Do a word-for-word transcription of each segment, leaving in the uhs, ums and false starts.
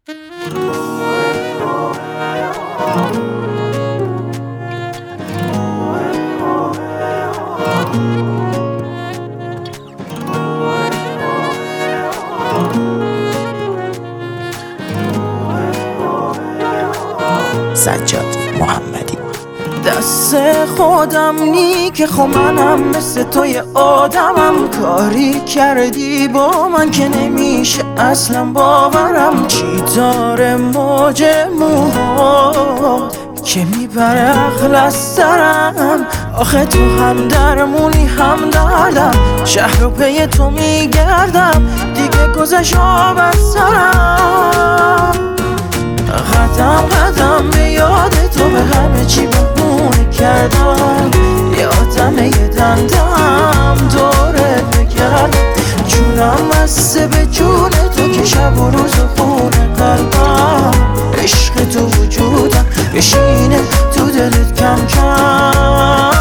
سجاد محمدی. دست خودم نی که خب منم مثل توی آدمم، کاری کردی با من که نمیشه اصلا باورم. چی داره موج موهات که میبره عقل از سرم؟ آخه تو هم درمونی هم دردم، شهر رو پی تو میگردم، دیگه گذشت آب از سرم. قدم قدم به یاد تو به همه چی بهونه کردم، یادم یه دندم دوره بگردم. جونم بسته به جون تو که شب و روز و خونه قلبم، عشق تو وجودم بشینه تو دلت کم کم.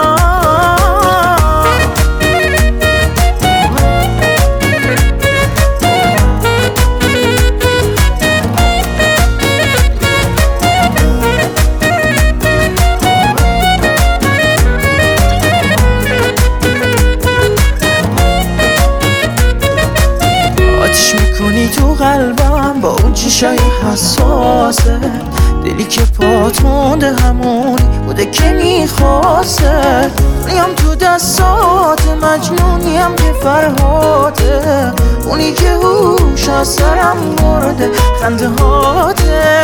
آتش میکنی تو قلبم با اون چشای حساسه، دلی که پات مونده همونی بوده که میخواسته. نیام تو دستات مجنونیم که فرهاته، اونی که هوش از سرم برده خنده هاته.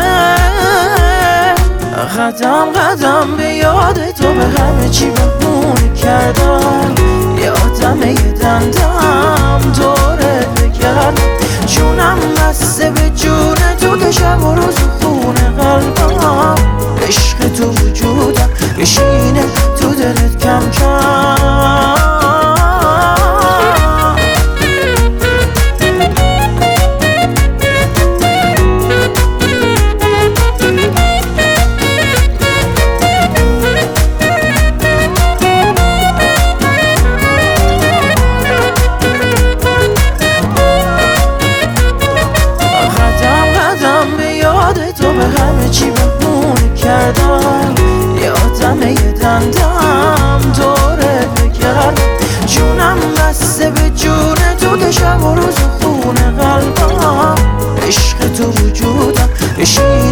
قدم قدم به یاد تو به همه چی بهونه کردم، یادم یه دندم دوره بگردم. جونم بسته به جون تو که شب و روز خونه قلبم، عشق تو وجودم بشینه تو دلت کم کم. تو به همه چی بهونه کردم، یادم یه دندم دوره بگردم. جونم بسته به جون تو که شب و روز خونه قلبم، عشق تو وجودم بشین